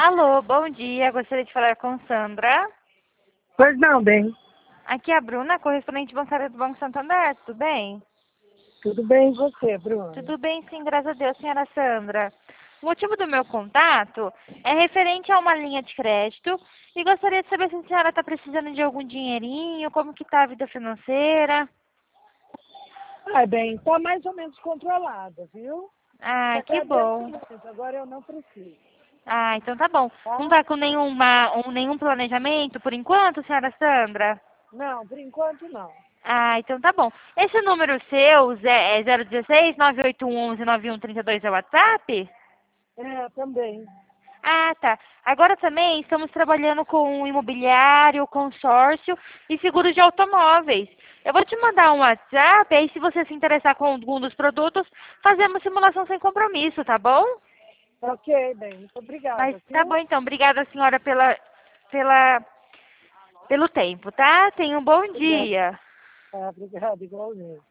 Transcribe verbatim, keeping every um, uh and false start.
Alô, bom dia. Gostaria de falar com Sandra. Pois não, bem. Aqui é a Bruna, correspondente bancária do Banco Santander. Tudo bem? Tudo bem e você, Bruno? Tudo bem, sim, graças a Deus, senhora Sandra. O motivo do meu contato é referente a uma linha de crédito e gostaria de saber se a senhora está precisando de algum dinheirinho, como que está a vida financeira. Ah, bem, tá mais ou menos controlada, viu? Ah, que Agradeço bom. muito, agora eu não preciso, Ah, então tá bom. Não tá? está com nenhuma, um, nenhum planejamento por enquanto, senhora Sandra? Não, por enquanto não. Ah, então tá bom. Esse número seu é é zero um seis, nove oito um um, nove um três dois é o WhatsApp? É, também. Ah, tá. Agora também estamos trabalhando com imobiliário, consórcio e seguro de automóveis. Eu vou te mandar um WhatsApp, aí se você se interessar com algum dos produtos, fazemos simulação sem compromisso, tá bom? Ok, bem, muito Mas obrigada, tá bom viu? então. Obrigada, senhora, pela, pela, pelo tempo, tá? Tenha um bom Obrigada, dia. tá, obrigada igualmente.